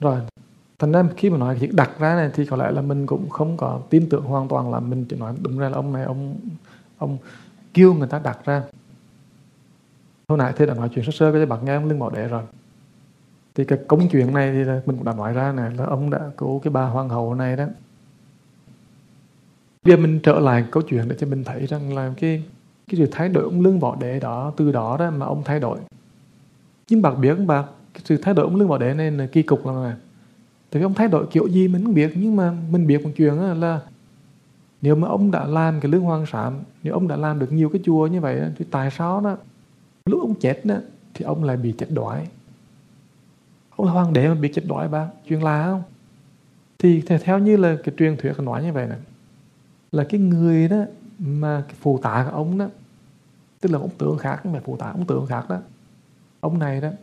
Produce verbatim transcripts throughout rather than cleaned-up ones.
Rồi, thành ra khi mà nói cái chữ đặt ra này thì có lẽ là mình cũng không có tin tưởng hoàn toàn, là mình chỉ nói đúng ra là ông này ông ông kêu người ta đặt ra. Hồi nãy Thầy đã nói chuyện sơ sơ cho bạn nghe ông Lương Bảo Đế rồi. Thì cái công chuyện này thì mình cũng đã nói ra này, là ông đã cứu cái bà hoàng hậu này đó. Bây giờ mình trở lại câu chuyện để cho mình thấy rằng là cái cái sự thay đổi ông Lương Võ Đế đó, từ đó đó mà ông thay đổi. Nhưng bạn biết không bạn, cái sự thay đổi ông Lương Võ Đế này là kỳ cục lắm này. Tại vì ông thay đổi kiểu gì mình không biết, nhưng mà mình biết một chuyện là nếu mà ông đã làm cái Lương Hoàng Sám, nếu ông đã làm được nhiều cái chùa như vậy thì tại sao đó lúc ông chết đó, thì ông lại bị chết đói. Ông là hoàng đế mà bị chết đói bạn, chuyện là không? Thì theo như là cái truyền thuyết nói như vậy này, là cái người đó mà cái phụ tá của ông đó, tức là ông tướng khác, không phải phụ tá, ông tướng khác đó, ông này đó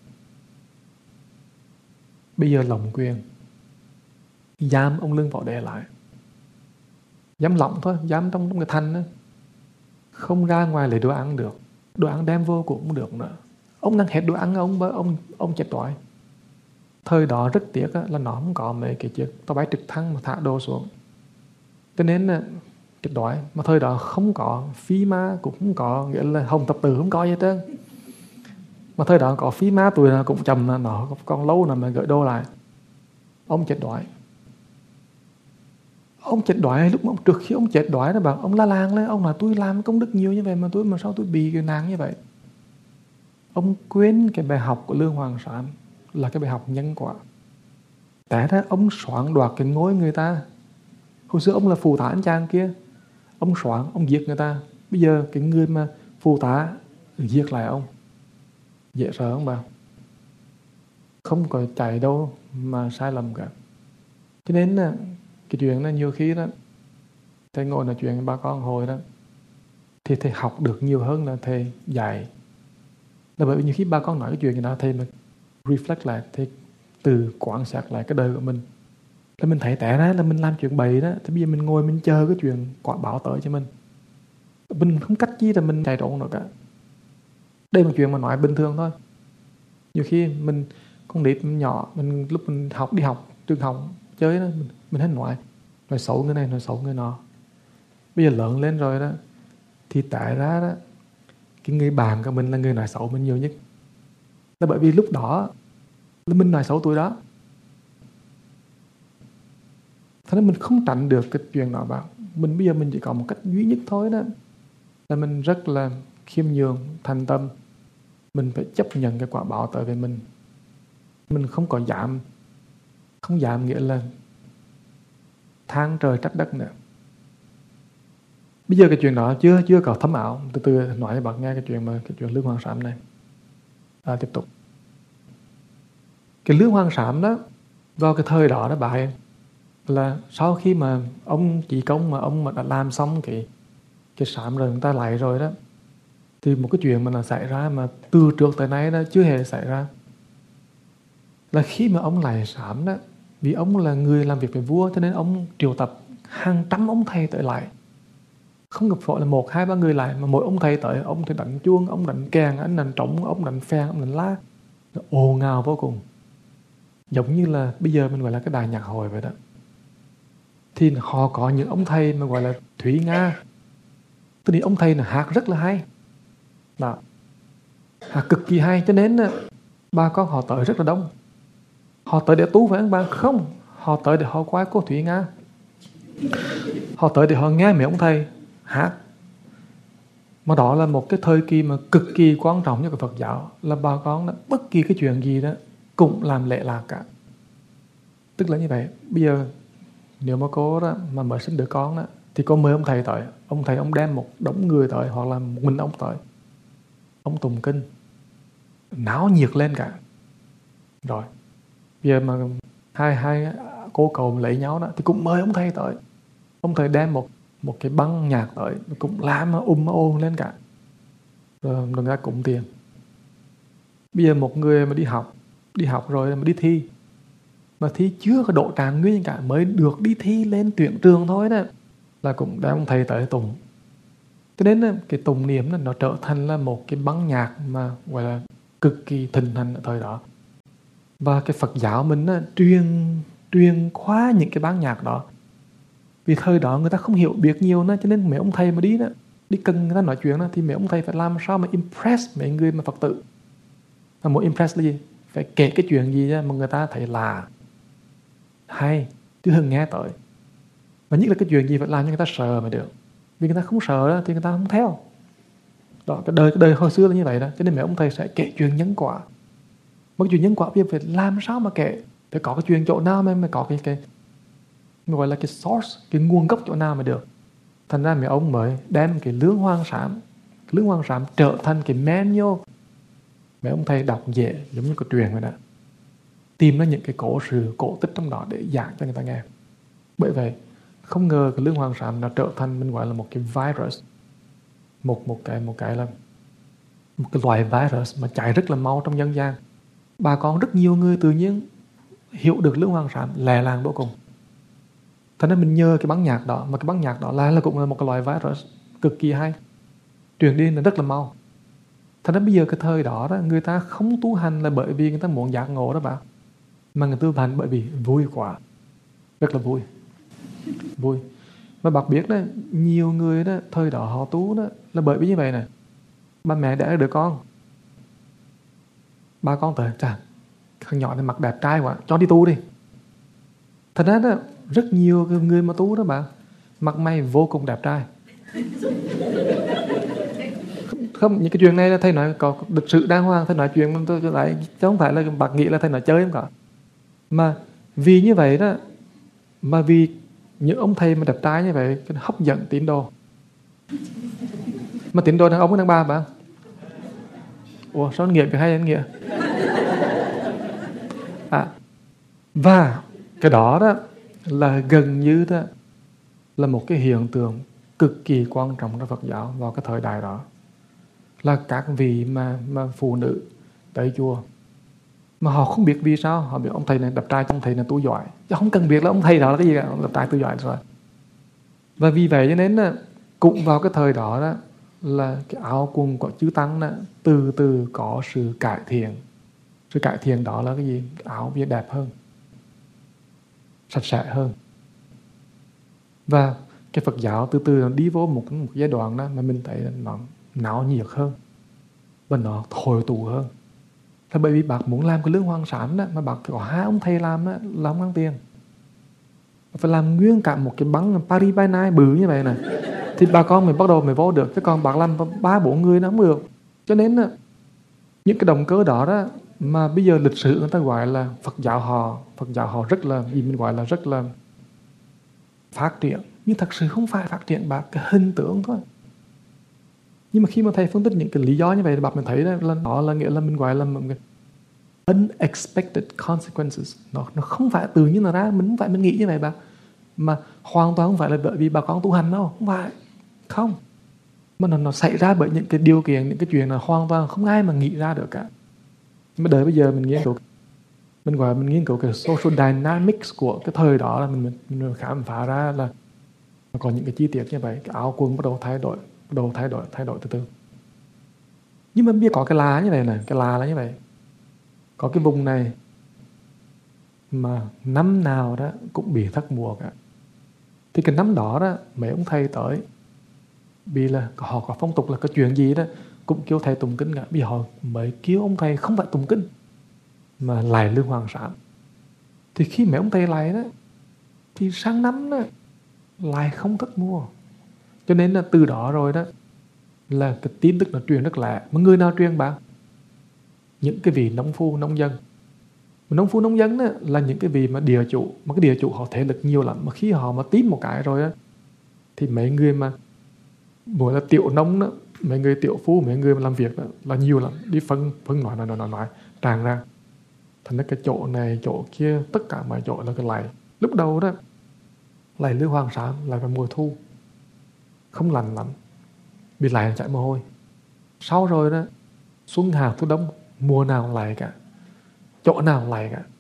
bây giờ lộng quyền giam ông Lương Võ Đế lại, giam lỏng thôi, giam trong, trong cái thành đó, không ra ngoài lấy đồ ăn được, đồ ăn đem vô cũng không được nữa. Ông đang hết đồ ăn, ông ông ông chết đói. Thời đó rất tiếc á, là nó không có mấy cái chiếc tàu bay trực thăng mà thả đồ xuống, cho nên là chết đói. Mà thời đó không có phi ma, cũng không có, nghĩa là hồng thập tự không có gì hết trơn. Mà thời đó có phi ma tuổi nào cũng chầm, là nó còn lâu nào mà gửi đồ lại. Ông chết đói. Ông chết đói lúc mà ông, trước khi ông chết đói đó bạn, ông la làng lên, ông nói tôi làm công đức nhiều như vậy mà tôi mà sao tôi bị cái nạn như vậy. Ông quên cái bài học của Lương Hoàng Sám là cái bài học nhân quả. Tại đó ông soạn đoạt cái ngôi người ta. Hồi xưa ông là phù tá anh chàng kia, ông soạn, ông giết người ta. Bây giờ cái người mà phù tá giết lại ông, dễ sợ không bạn? Không có chạy đâu mà sai lầm cả. Cho nên là cái chuyện đó nhiều khi đó, thầy ngồi nói chuyện với ba con hồi đó, thì thầy học được nhiều hơn là thầy dạy. Là bởi vì nhiều khi ba con nói cái chuyện gì đó, thầy mà reflect lại, thầy từ quan sát lại cái đời của mình, là mình thấy tẻ ra là mình làm chuyện bậy đó. Thì bây giờ mình ngồi mình chờ cái chuyện quả báo tới cho mình, mình không cách gì là mình chạy trốn nữa cả. Đây là một chuyện mà nói bình thường thôi. Nhiều khi mình con nít nhỏ, mình lúc mình học đi học trường học chơi đó, mình, mình hết nói nói xấu người này, nói xấu người nọ. Bây giờ lớn lên rồi đó, thì tại ra đó, cái người bạn của mình là người nói xấu mình nhiều nhất. Là bởi vì lúc đó là mình nói xấu tụi đó, thế nên mình không tránh được cái chuyện đó bạn. Mình bây giờ mình chỉ có một cách duy nhất thôi đó, là mình rất là khiêm nhường, thành tâm. Mình phải chấp nhận cái quả báo tới với mình. Mình không có dám, không dám nghĩa là than trời trách đất nữa. Bây giờ cái chuyện đó chưa chưa có thấm ảo. Từ từ nói cho bạn nghe cái chuyện mà cái chuyện Lương Hoàng Sám này. À, tiếp tục. Cái Lương Hoàng Sám đó, vào cái thời đó đó bạn, là sau khi mà ông chỉ công mà ông mà đã làm xong cái cái sám rồi, người ta lại rồi đó, thì một cái chuyện mà nó xảy ra mà từ trước tới nay đó chưa hề xảy ra, là khi mà ông lại sám đó, vì ông là người làm việc với vua, cho nên ông triệu tập hàng trăm ông thầy tới lại. Không gặp phải là một hai ba người lại, mà mỗi ông thầy tới, ông thì đánh chuông, ông đánh kèn, anh đánh trống, ông đánh phèn, ông đánh lá, ồn ào vô cùng, giống như là bây giờ mình gọi là cái đài nhạc hội vậy đó. Thì họ có những ông thầy mà gọi là Thúy Nga, tức là ông thầy là hát rất là hay đó, hát cực kỳ hay, cho nên ba con họ tới rất là đông. Họ tới để tu phải không bạn? Không, họ tới để họ qua cô Thúy Nga, họ tới để họ nghe mấy ông thầy hát. Mà đó là một cái thời kỳ mà cực kỳ quan trọng cho cái Phật giáo, là bà con đó, bất kỳ cái chuyện gì đó cũng làm lệ lạc cả. Tức là như vậy. Bây giờ nếu mà cô đó mà mới sinh đứa con đó, thì cô mời ông thầy tới, ông thầy ông đem một đống người tới, hoặc là một mình ông tới, ông tụng kinh náo nhiệt lên cả. Rồi bây giờ mà hai hai cô cậu lấy nhau đó, thì cũng mời ông thầy tới, ông thầy đem một một cái băng nhạc tới, cũng làm um ồn lên cả, rồi người ta cũng tiền. Bây giờ một người mà đi học đi học rồi mà đi thi, mà thi chưa có độ trạng nguyên cả, mới được đi thi lên tuyển trường thôi đó, là cũng đem ông thầy tới tụng. Cho nên cái tụng niệm nó trở thành là một cái băng nhạc mà gọi là cực kỳ thịnh hành ở thời đó. Và cái Phật giáo mình á, truyền truyền khóa những cái bản nhạc đó. Vì thời đó người ta không hiểu biết nhiều đó, cho nên mấy ông thầy mà đi đó, đi cần người ta nói chuyện đó, thì mấy ông thầy phải làm sao mà impress mấy người mà Phật tử. Mà muốn impress là gì? Phải kể cái chuyện gì đó mà người ta thấy là hay, chứ đừng nghe tới. Và nhất là cái chuyện gì phải làm cho người ta sợ mới được. Vì người ta không sợ đó, thì người ta không theo. Đó, cái đời, cái đời hồi xưa là như vậy đó. Cho nên mấy ông thầy sẽ kể chuyện nhân quả. Mà cái chuyện nhân quả bây giờ phải làm sao mà kể. Phải có cái chuyện chỗ nào mà, mà có cái, cái gọi là cái source, cái nguồn gốc chỗ nào mà được. Thành ra mấy ông mới đem cái lương hoang sám, cái lương hoang sám trở thành cái manual. Mấy ông thầy đọc dễ giống như cái truyền vậy đó. Tìm ra những cái cổ sự, cổ tích trong đó để giảng cho người ta nghe. Bởi vậy không ngờ cái lương hoàng sám nó trở thành, mình gọi là một cái virus, một một cái một cái là một cái loại virus mà chạy rất là mau trong dân gian. Bà con rất nhiều người tự nhiên hiểu được lương hoàng sám lè làng vô cùng. Thế nên mình nhờ cái bản nhạc đó, mà cái bản nhạc đó là, là cũng là một cái loại virus cực kỳ hay, truyền đi là rất là mau. Thế nên bây giờ cái thời đó, đó người ta không tu hành là bởi vì người ta muốn giác ngộ đó bà, mà người ta tu hành bởi vì vui quá, rất là vui. Vui. Mà bác biết đó, nhiều người đó thời đó họ tu đó là bởi vì như vậy nè. Ba mẹ đẻ được con, ba con tới, chà, thằng nhỏ này mặt đẹp trai quá, cho đi tu đi. Thật ra đó, rất nhiều người mà tu đó bạn, mặt mày vô cùng đẹp trai. Không, những cái chuyện này là thầy nói có lịch sự đàng hoàng, thầy nói chuyện mà tôi lại, chứ không phải là bác nghĩ là thầy nói chơi không cả. Mà vì như vậy đó, mà vì những ông thầy mà đẹp trai như vậy hấp dẫn tín đồ. Mà tín đồ đàn ông hay đàn bà bạn? Ủa sao nghĩa việc hay anh nghĩa? À, và cái đó đó là gần như đó là một cái hiện tượng cực kỳ quan trọng trong Phật giáo vào cái thời đại đó. Là các vị mà, mà phụ nữ tới chùa mà họ không biết vì sao, họ biết ông thầy này đẹp trai, ông thầy này tu giỏi, chứ không cần biết là ông thầy đó là cái gì cả, ông đẹp trai tu giỏi rồi. Và vì vậy cho nên là cũng vào cái thời đó đó là cái áo quần của chư tăng đó, từ từ có sự cải thiện. Sự cải thiện đó là cái gì? Cái áo bây giờ đẹp hơn, sạch sẽ hơn. Và cái Phật giáo từ từ nó đi vô một, một giai đoạn đó mà mình thấy nó náo nhiệt hơn và nó hồi tụ hơn. Là bởi vì bác muốn làm cái lương hoàng sám đó, mà bác có hai ông thầy làm đó là không ăn tiền. Phải làm nguyên cả một cái băng Paris by Night bự như vậy này, thì bà con mình bắt đầu mới vô được. Chứ còn bác làm ba bốn người nó không được. Cho nên những cái động cơ đó đó mà bây giờ lịch sử người ta gọi là Phật giáo họ Phật giáo họ rất là gì mình gọi là rất là phát triển, nhưng thật sự không phải phát triển bác cái hình tượng thôi. Nhưng mà khi mà thầy phân tích những cái lý do như vậy thì bác mình thấy đó là nó là nghĩa là mình gọi là một cái unexpected consequences. Nó, nó không phải tự nhiên nó ra, mình không phải mình nghĩ như vậy bác. Mà hoàn toàn không phải là bởi vì bà con tu hành đâu, không phải. Không. Mà nó, nó xảy ra bởi những cái điều kiện, những cái chuyện là hoàn toàn không ai mà nghĩ ra được cả. Mà đời bây giờ mình nghiên cứu, mình gọi là mình nghiên cứu cái social dynamics của cái thời đó là mình, mình, mình khám phá ra là nó có những cái chi tiết như vậy. Cái áo quần bắt đầu thay đổi, bắt đầu thay đổi, thay đổi từ từ. Nhưng mà bây giờ có cái là như vậy này, cái là là như vậy. Có cái vùng này mà năm nào đó cũng bị thất mùa cả. Thì cái năm đó đó mấy ông thầy tới, vì là họ có phong tục là cái chuyện gì đó cũng kêu thầy tụng kinh cả. Vì họ mới kêu ông thầy không phải tụng kinh mà lại lương hoàng sám. Thì khi mấy ông thầy lại đó thì sang năm đó lại không thất mùa. Cho nên là từ đó rồi đó là cái tin tức nó truyền rất lạ. Mà người nào truyền bạn? Những cái vị nông phu nông dân. Nông phu nông dân đó là những cái vị mà địa chủ, mà cái địa chủ họ thể lực nhiều lắm. Mà khi họ mà tím một cái rồi đó thì mấy người mà gọi là tiểu nông đó, mấy người tiểu phu, mấy người mà làm việc đó là nhiều lắm, đi phân phân nói nói nói nói, nói tràn ra. Thành ra cái chỗ này chỗ kia tất cả mọi chỗ là cái lạy. Lúc đầu đó lạy lương hoàng sám lại vào mùa thu không lành lắm, bị lạy chạy mồ hôi. Sau rồi đó xuân hạ thu đông mùa nào lạy cả, chỗ nào lạy cả.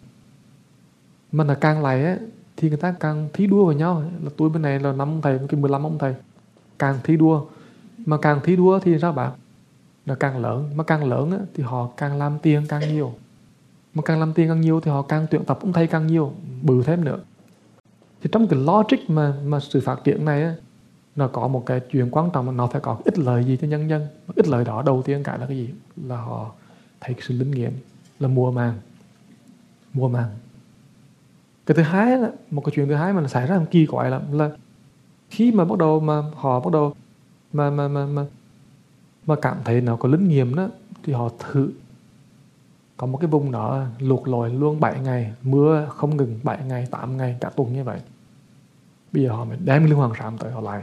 Mà là càng lạy á thì người ta càng thi đua vào nhau. Là tôi bên này là năm ông thầy, cái mười lăm ông thầy, càng thi đua. Mà càng thi đua thì sao bạn? Là càng lớn. Mà càng lớn á, thì họ càng làm tiền càng nhiều. Mà càng làm tiền càng nhiều thì họ càng tuyển tập ông thầy càng nhiều, bự thêm nữa. Thì trong cái logic mà, mà sự phát triển này á, nó có một cái chuyện quan trọng là nó phải có ích lợi gì cho nhân dân. Ích lợi đó đầu tiên cả là cái gì? Là họ thấy cái sự linh nghiệm, là mùa màng. Mùa màng. Cái thứ hai là, một cái chuyện thứ hai mà nó xảy ra kỳ quái lắm là khi mà bắt đầu mà họ bắt đầu mà mà mà mà, mà cảm thấy nó có linh nghiệm đó, thì họ thử. Có một cái vùng đó lụt lội luôn bảy ngày, mưa không ngừng bảy ngày, tám ngày, cả tuần như vậy. Bây giờ họ mới đem Lương Hoàng Sám tới họ lại.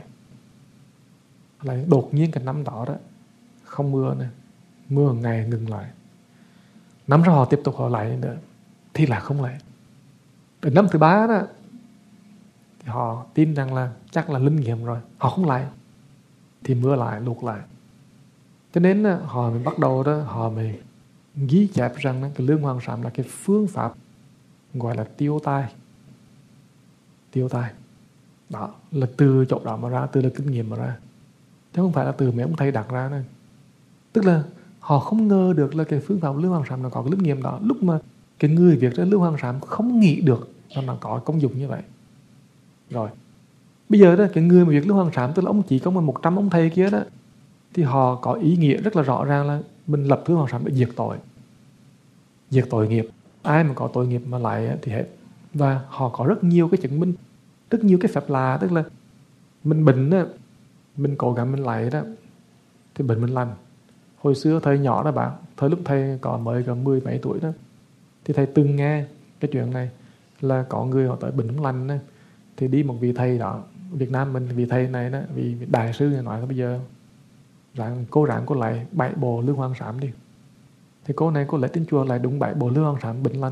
Lại đột nhiên cái năm đó đó không mưa nữa, mưa một ngày ngừng lại. Năm sau họ tiếp tục họ lại nữa, thì là không lại. Đến năm thứ ba đó thì họ tin rằng là chắc là linh nghiệm rồi, họ không lại, thì mưa lại, lụt lại. Cho nên họ mới bắt đầu đó, họ mới ghi chép rằng cái Lương Hoàng Sám là cái phương pháp gọi là tiêu tai. Tiêu tai. Đó, là từ chỗ đó mà ra, từ là kinh nghiệm mà ra. Chứ không phải là từ mấy ông thầy đặt ra nữa. Tức là họ không ngờ được là cái phương pháp Lương Hoàng Sám nó có cái linh nghiệm đó. Lúc mà cái người viết ra Lương Hoàng Sám không nghĩ được là nó có công dụng như vậy. Rồi, bây giờ đó, cái người mà viết Lương Hoàng Sám, tức là ông chỉ có một trăm ông thầy kia đó, thì họ có ý nghĩa rất là rõ ràng là mình lập Lương Hoàng Sám để diệt tội. Diệt tội nghiệp. Ai mà có tội nghiệp mà lại thì hết. Và họ có rất nhiều cái chứng minh, rất nhiều cái phép lạ. Tức là mình bệnh đó, mình cố gắng mình lại đó, thì bệnh mình lành. Hồi xưa thầy nhỏ đó bạn, thời lúc thầy có mới có mười mấy tuổi đó, thì thầy từng nghe cái chuyện này là có người họ tới bệnh không lành đó, thì đi một vị thầy đó, Việt Nam mình vị thầy này đó, vị đại sư này nói là bây giờ rằng cô ráng cô lại bảy bộ Lương Hoàng Sám đi. Thì cô này cô lấy trên chùa lại đúng bảy bộ Lương Hoàng Sám bệnh lành.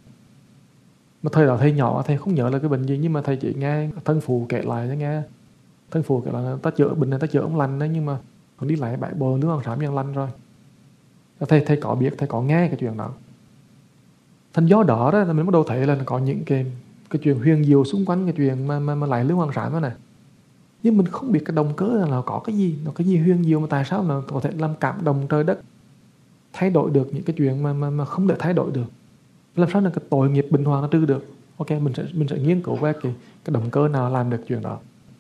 Mà thời đó thầy nhỏ, thầy không nhớ là cái bệnh gì, nhưng mà thầy chỉ nghe thân phụ kể lại cho nghe. Thân phụ kể là ta chữa bệnh này, ta chữa ông lành đấy, nhưng mà còn đi lại bảy bộ Lương Hoàng Sám nhân lành rồi. Thầy thầy có biết, thầy có nghe cái chuyện đó. Thành do đó đó là mình bắt đầu thấy là có những cái cái chuyện huyền diệu xung quanh cái chuyện mà mà, mà lại Lương Hoàng Sám đó này. Nhưng mình không biết cái động cơ là nó có cái gì, nó cái gì huyền diệu mà tại sao nó có thể làm cảm động trời đất, thay đổi được những cái chuyện mà mà, mà không thể thay đổi được. Làm sao là cái tội nghiệp bình thường nó trừ được. Ok, mình sẽ mình sẽ nghiên cứu về cái cái động cơ nào làm được chuyện đó.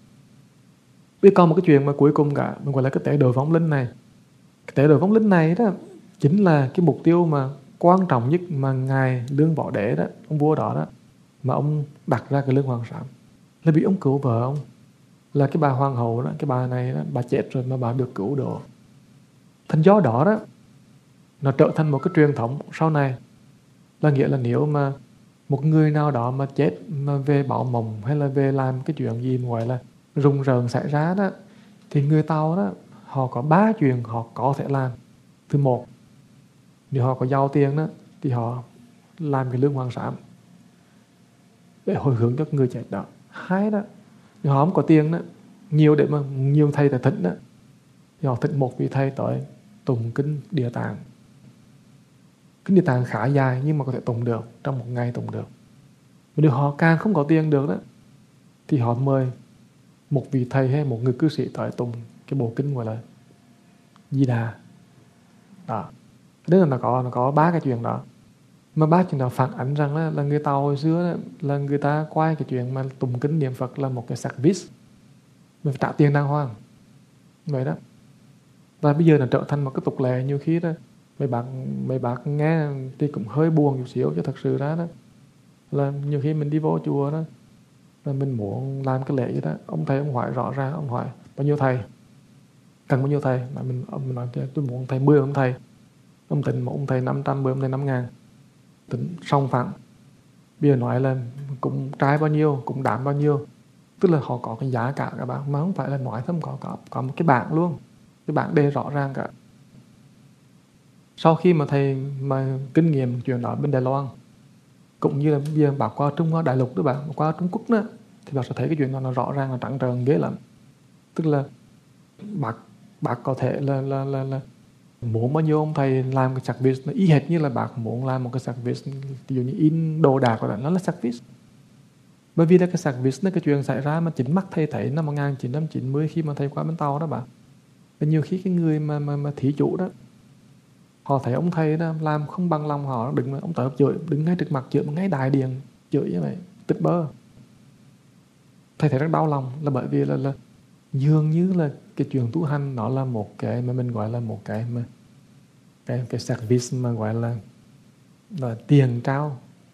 Bây còn một cái chuyện mà cuối cùng cả, mình gọi là cái tế độ vong linh này. Cái tế độ vong linh này đó chính là cái mục tiêu mà quan trọng nhất mà ngài Lương Võ Đế đó, ông vua đó đó, mà ông đặt ra cái Lương Hoàng Sám. Là vì ông cứu vợ ông, là cái bà hoàng hậu đó, cái bà này đó, bà chết rồi mà bà được cứu độ. Thành do đó đó, nó trở thành một cái truyền thống sau này. Là nghĩa là nếu mà một người nào đó mà chết mà về báo mộng hay là về làm cái chuyện gì mà gọi là rùng rợn xảy ra đó, thì người Tàu đó họ có ba chuyện họ có thể làm. Thứ một, nếu họ có giàu tiền đó thì họ làm cái Lương Hoàng Sám để hồi hướng cho người chết đó. Hai đó, nếu họ không có tiền đó, nhiều để mà nhiều thầy tại thỉnh đó, thì họ thỉnh một vị thầy tới tụng kinh Địa Tạng. Kinh Địa Tạng khá dài nhưng mà có thể tụng được, trong một ngày tụng được. Mà nếu họ càng không có tiền được đó, thì họ mời một vị thầy hay một người cư sĩ tới tụng cái bộ kinh gọi là Di Đà. Đó. Đấy là nó có, nó có ba cái chuyện đó. Mà ba chuyện đó phản ánh rằng là, là người Tàu hồi xưa đó, là người ta quay cái chuyện mà tụng kinh niệm Phật là một cái service. Mình phải trả tiền đàng hoàng. Vậy đó. Và bây giờ nó trở thành một cái tục lệ. Nhiều khi đó mấy bác, mấy bác nghe thì cũng hơi buồn chút xíu, chứ thật sự ra đó là nhiều khi mình đi vô chùa đó, là mình muốn làm cái lễ gì đó, ông thầy ông hỏi rõ ràng, ông hỏi bao nhiêu thầy, cần bao nhiêu thầy, mà mình, mình nói tôi muốn thầy mười ông thầy, ông tính một ông thầy năm trăm, mười ông thầy năm ngàn, tính xong phẳng. Bây giờ nói là cũng trái bao nhiêu, cũng đảm bao nhiêu, tức là họ có cái giá cả các bạn, mà không phải là nói không có, có, có một cái bảng luôn, cái bảng đề rõ ràng cả. Sau khi mà thầy mà kinh nghiệm chuyện đó bên Đài Loan, cũng như là bây giờ bác qua Trung Hoa Đại Lục đó bạn, qua Trung Quốc đó, thì bác sẽ thấy cái chuyện đó nó rõ ràng là trắng trợn ghê lắm. Tức là bác bác có thể là là là, là muốn bao nhiêu ông thầy làm cái service nó y hệt như là bác muốn làm một cái service, ví dụ như in đồ đạc của nó là service. Bởi vì là cái service nó cái chuyện xảy ra mà chính mắt thầy thấy năm một nghìn chín trăm chín mươi khi mà thầy qua bên Tàu đó bạn. Và nhiều khi cái người mà mà, mà thí chủ đó, Họ thấy ông thầy đó làm không bằng lòng họ, đứng ông tới chửi, đứng ngay trước mặt chửi, ngay đại điện chửi như vậy, tích bơ. Thầy thấy rất đau lòng là bởi vì là, là dường như là cái chuyện tu hành nó là một cái mà mình gọi là một cái mà cái cái service mà gọi là là tiền trao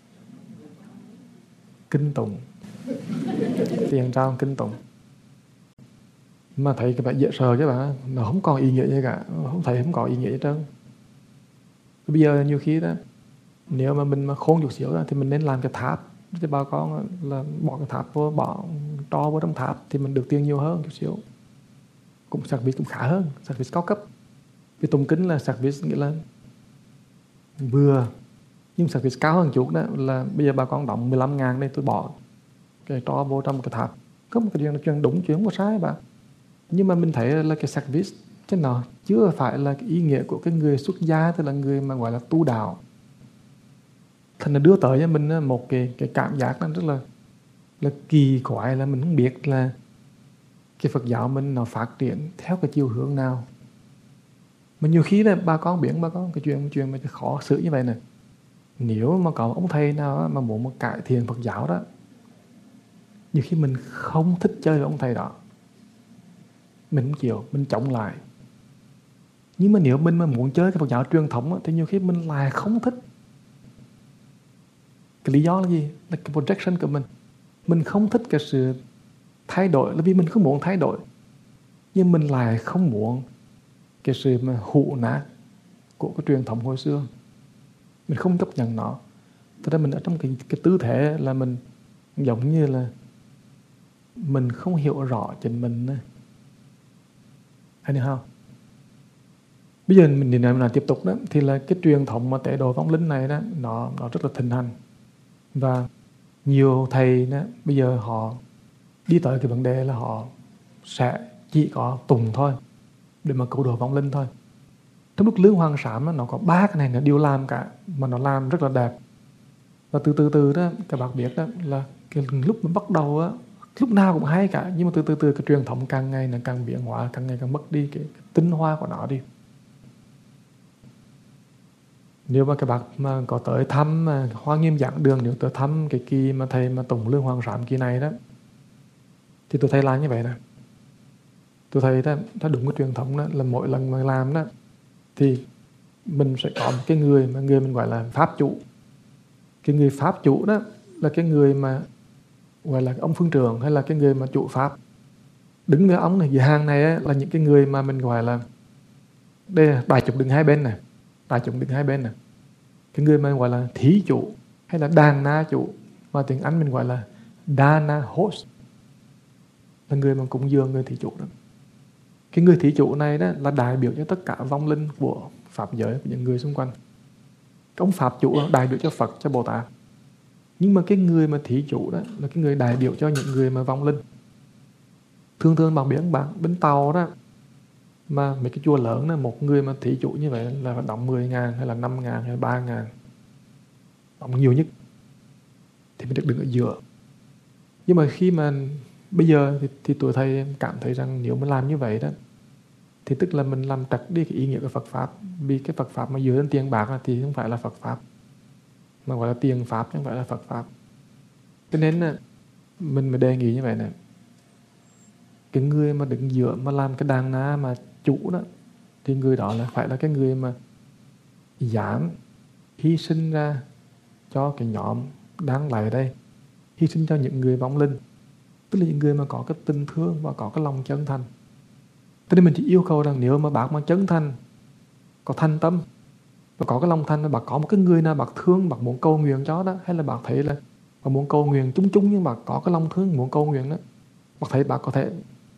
kinh tụng, tiền trao kinh tụng. Mà thấy cái bạn dễ sợ chứ bạn, nó không còn ý nghĩa gì cả, không thấy không có ý nghĩa gì trơn. Bây giờ nhiều khi đó, nếu mà mình mà khôn chút xíu đó, thì mình nên làm cái tháp cho bà con, là bỏ cái tháp vô, bỏ tro vô trong tháp thì mình được tiền nhiều hơn chút xíu, cũng service cũng khá hơn, service cao cấp. Vì tụng kinh là service nghĩa là vừa, nhưng service cao hơn chút đó là bây giờ bà con đóng mười lăm ngàn đây, tôi bỏ cái tro vô trong cái tháp, có một cái chuyện là chuyện đúng, chuyện không có sai bà. Nhưng mà mình thấy là cái service chứ nó chưa phải là cái ý nghĩa của cái người xuất gia, tức là người mà gọi là tu đạo. Thành là đưa tới cho mình một cái, cái cảm giác nó rất là là kỳ quái, là mình không biết là cái Phật giáo mình nó phát triển theo cái chiều hướng nào. Mà nhiều khi là bà con biết, bà con cái chuyện chuyện mà khó xử như vậy này, nếu mà có ông thầy nào mà muốn một cải thiện Phật giáo đó, nhiều khi mình không thích chơi với ông thầy đó, mình không chịu, mình chống lại. Nhưng mà nếu mình mà muốn chơi cái Phật giáo truyền thống đó, thì nhiều khi mình lại không thích. Cái lý do là gì? Là cái projection của mình. Mình không thích cái sự thay đổi là vì mình không muốn thay đổi. Nhưng mình lại không muốn cái sự mà hụ nát của cái truyền thống hồi xưa. Mình không chấp nhận nó. Thật ra mình ở trong cái, cái tư thế là mình giống như là mình không hiểu rõ chính mình. Hay không? Bây giờ mình nói là tiếp tục đó, thì là cái truyền thống mà tế độ vong linh này đó, nó, nó rất là thịnh hành. Và nhiều thầy đó, bây giờ họ đi tới cái vấn đề là họ sẽ chỉ có tùng thôi để mà cứu độ vong linh thôi. Trong lúc Lương Hoàng Sám đó, nó có ba cái này nó đều làm cả, mà nó làm rất là đẹp. Và từ từ từ đó, các bạn biết đó, là cái lúc mình bắt đầu á, lúc nào cũng hay cả, nhưng mà từ từ từ cái truyền thống càng ngày nó càng biến hóa, càng ngày càng mất đi cái, cái tinh hoa của nó đi. Nếu mà các bạn mà có tới thăm Hoa Nghiêm Giảng Đường, nếu tới thăm cái kỳ mà thầy mà tụng Lương Hoàng Sám kỳ này đó, thì tôi thấy làm như vậy nè. Tôi thấy đó, nó đúng cái truyền thống đó, là mỗi lần mà làm đó thì mình sẽ có một cái người mà người mình gọi là pháp chủ. Cái người pháp chủ đó là cái người mà gọi là ông phương trưởng, hay là cái người mà chủ pháp. Đứng với ông này, dưới hàng này ấy, là những cái người mà mình gọi là, đây là đại chúng đứng hai bên này, đại chúng đứng hai bên này. Cái người mà gọi là thí chủ hay là đàn na chủ, mà tiếng Anh mình gọi là dana host, là người mà cúng dường người thí chủ đó. Cái người thí chủ này đó là đại biểu cho tất cả vong linh của pháp giới, của những người xung quanh. Cái ông pháp chủ đại biểu cho Phật, cho Bồ Tát. Nhưng mà cái người mà thí chủ đó là cái người đại biểu cho những người mà vong linh. Thường thường bằng biển bạn bên Tàu đó, mà mấy cái chùa lớn đó, một người mà thí chủ như vậy là phải đóng mười ngàn hay là năm ngàn hay là ba ngàn, đóng nhiều nhất thì mới được đứng ở giữa. Nhưng mà khi mà bây giờ thì, thì tụi thầy cảm thấy rằng nếu mà làm như vậy đó, thì tức là mình làm trật đi cái ý nghĩa của Phật Pháp. Vì cái Phật Pháp mà dựa trên tiền bạc thì không phải là Phật Pháp, mà gọi là tiền Pháp chứ không phải là Phật Pháp. Cho nên mình mới đề nghị như vậy này, cái người mà đứng giữa mà làm cái đàn na mà chủ đó, thì người đó là phải là cái người mà dám hy sinh ra cho cái nhóm đang lại ở đây, hy sinh cho những người vong linh, tức là những người mà có cái tình thương và có cái lòng chân thành. Cho nên mình chỉ yêu cầu rằng nếu mà bác mà chân thành, có thành tâm và có cái lòng thành, bác có một cái người nào bác thương, bác muốn cầu nguyện cho đó, hay là bác thấy là bác muốn cầu nguyện chung chung nhưng bác có cái lòng thương muốn cầu nguyện đó, bác thấy bác có thể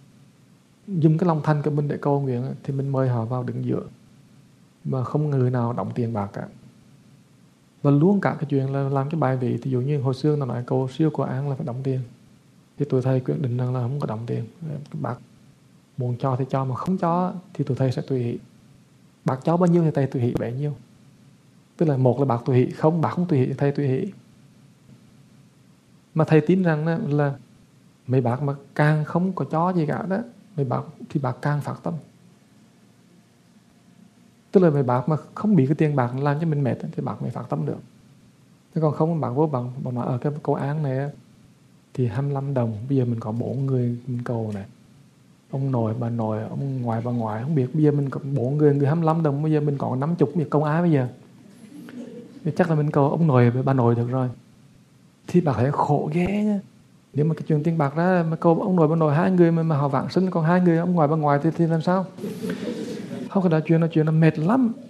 dùng cái lòng thành của mình để cầu nguyện, thì mình mời họ vào đứng giữa, mà không người nào đóng tiền bạc cả. Và luôn cả cái chuyện là làm cái bài vị, thì dụ như hồi xưa nó nói cầu siêu của án là phải đóng tiền, thì tụi thầy quyết định rằng là không có đóng tiền. Bác muốn cho thì cho, mà không cho thì tụi thầy sẽ tùy hỷ. Bác cho bao nhiêu thì thầy tùy hỷ bấy nhiêu. Tức là một là bác tùy hỷ, không bác không tùy hỷ, thầy tùy hỷ. Mà thầy tin rằng là mấy bác mà càng không có cho gì cả đó, mấy bác thì bác càng phát tâm. Tức Tức là mấy bác mà không bị cái tiền bạc làm cho mình mệt thì bác mới phát tâm được. Thế còn không bác vô bằng bác nói ở cái câu án này thì hai mươi lăm đồng, bây giờ mình có bốn người mình cầu này, ông nội bà nội, ông ngoại bà ngoại, không biết bây giờ mình có bốn người, người hai mươi lăm đồng, bây giờ mình có năm mươi, việc công ai bây giờ? Thì chắc là mình cầu ông nội với bà nội được rồi. Thì bác thấy khổ ghê nha. Nếu mà cái chuyện tiền bạc ra mà cầu ông nội bà nội hai người mà, mà họ vãng sinh còn hai người ông ngoại bà ngoại thì, thì làm sao? Không, cái đó chuyện là chuyện là mệt lắm.